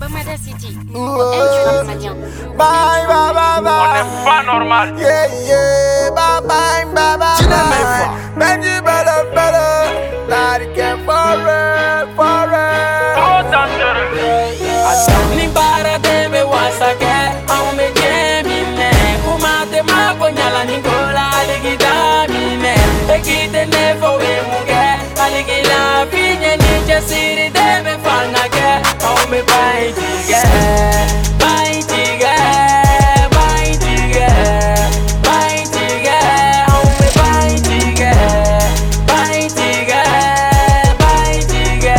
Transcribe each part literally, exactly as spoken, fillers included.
Comedy City. Bye, bye, bye, bye. On n'est pas normal. Yeah, yeah, bye, bye, bye, bye. Benji, better, better. Not again, forever, forever. Trop dangereux. Ni bara debe wasake, aume jemine. Kumate makonyala ningola aligida mine. Ekite nefo we muge, aligila finye ninja siri debe fangake. Aume bai tige, bai tige, bai tige, bai tige. Aume bai tige, bai tige, bai tige,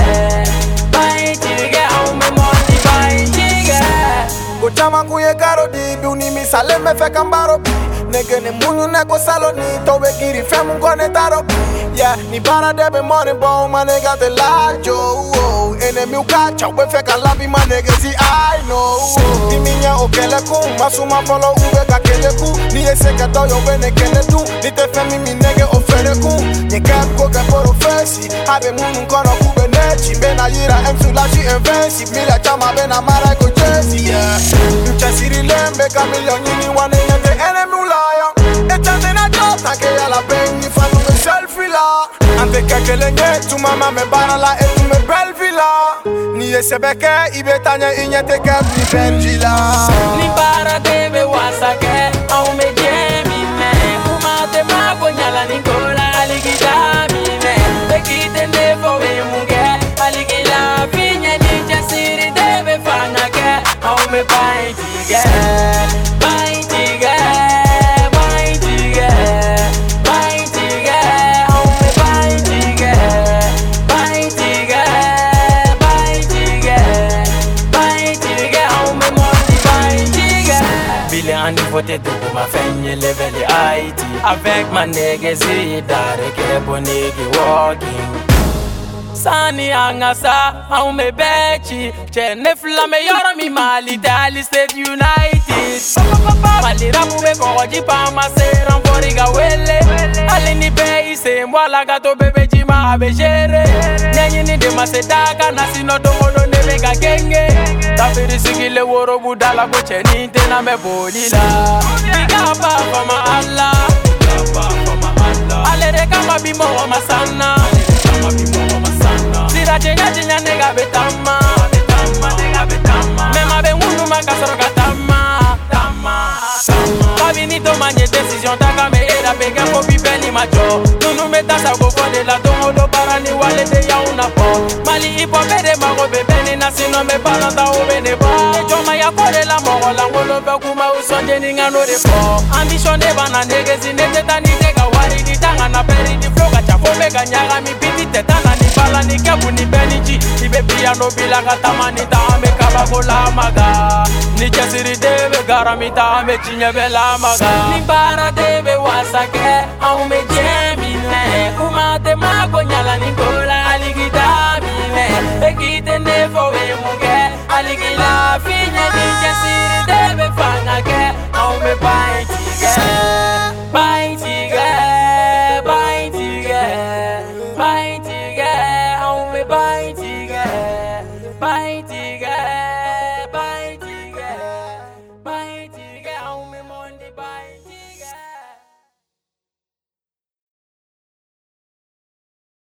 bai tige. Aume moti bai tige. Kuchama kuye karo di biuni mi sale me fe kambaro bi. Nege ne munyu neko salo ni tobe giri fe mun kone taro bi. Yeah, ni bara debe money bone my nigga te lajo. Enemy ukacha we fe kalabi my nigga si I know. Di minya okele ku masuma follow ube ka kele ku. Ni ese ka do yo bene kele tu. Ni te fe mi mi nege ofere ku. Ni kap ko ke poro fesi. Habe munu kono kube nechi. Bena yira em sulashi invensi. Mila chama bena mara ko jesi. Yeah, mchasiri lembe kamilion yini wane yende enemy ulaya. Echande na jota ke ya la bengi fanu me selfie la. Ante kekele nye tu mama me barala e tu me belvila. Ni esebeke ibetanya inyete ke ni benjila. Ni bara debe wasake, aume jemine. Kumate makonyala ningola aligida mine. Ekite nefo we muge, aligila finye ninja siri debe fangake. Aume bai tige, bai tige, bai tige, bai tige. Aume bai tige, bai tige, bai tige, bai tige. Aume moti bai tige. Bile andi vote dugu ma fenye level I T. Avec ma nigga zidare ke bonegi walking. Sani angasa, aume bechi. Chene flame yoro mi mali dali State United. Mali rapu be koji pa ma se ranforiga wele. Ale ni be ise mwala gato bebe jima abejere. Nyenye ni de ma se daga na sino domodo nebe ga genge. Tafiri sigile woro budala go cheni te na me bolila. Diga pa pa ma Allah. Ale de kama bimo wa masana. Sira jenga jenga nega betama, betama, nega betama. Mema be munu makasoro katama, tama, tama. Kabinito manye decision taka me era pega po bibeni macho. Nunu metasa go fode la tomo do barani wale de ya una po. Mali ipo bede mago bebeni na sino me balanta o bene ba. Ejoma ya kore la mogo la ngolo be kuma usonje ninga no de po. Ambition e bana nege zinete tani tega wari di tanga na peri di flow ka chafo mega nyaga mi piti tetana ni bala ni kebu ni beniji. Ibe piano bila katama ni ta ame kabako la maga. Ni chesiri debe garami ta ame chinye bela maga. Ni bara debe wasake, aume jemine. Kumate makonyala ningola aligida mine. Ekite nefo we muge, aligila finye ni chesiri debe fangake. Aume bai tige, bai tige, bai tige, bai tige. Aume bai tige, bai tige.